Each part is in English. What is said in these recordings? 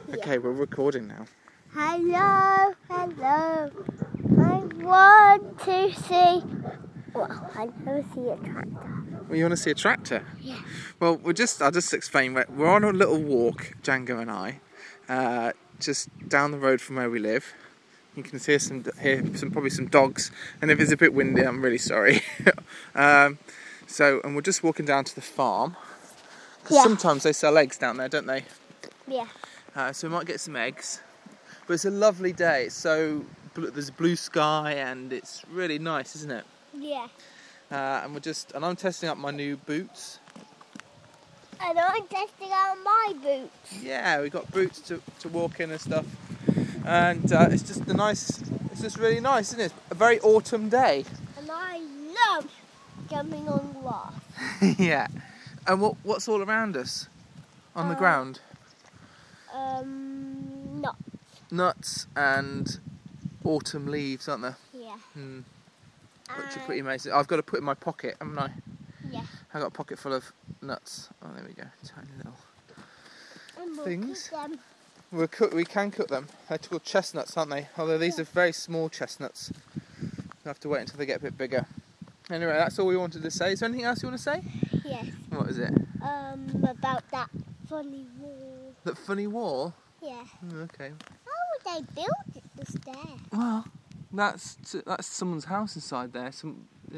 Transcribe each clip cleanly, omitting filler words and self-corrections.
Okay, we're recording now. Hello, hello. I want to see. Well, I never see a tractor. Well, you want to see a tractor? Yeah. Well, I'll just explain. We're on a little walk, Django and I, just down the road from where we live. You can hear probably some dogs, and if it's a bit windy, I'm really sorry. And we're just walking down to the farm, because sometimes they sell eggs down there, don't they? Yeah. So we might get some eggs. But it's a lovely day. It's there's a blue sky, and it's really nice, isn't it? Yeah. And I'm testing out my new boots. And I'm testing out my boots. Yeah, we've got boots to walk in and stuff. And it's just really nice, isn't it? A very autumn day. And I love jumping on grass. Yeah. And what's all around us on the ground? Nuts. Nuts and autumn leaves, aren't there? Yeah. Which are pretty amazing. I've got to put in my pocket, haven't I? Yeah. I've got a pocket full of nuts. Oh, there we go. Tiny little And things. We'll cook them. We can cook them. They're called chestnuts, aren't they? Although these are very small chestnuts. We'll have to wait until they get a bit bigger. Anyway, that's all we wanted to say. Is there anything else you want to say? Yes. What is it? About that funny wall. That funny wall? Yeah. Okay. How would they build it this there? Well, that's someone's house inside there. It's a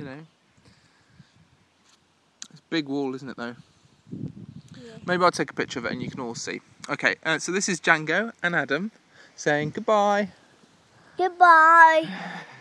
big wall, isn't it, though? Yeah. Maybe I'll take a picture of it and you can all see. Okay, so this is Django and Adam saying goodbye. Goodbye.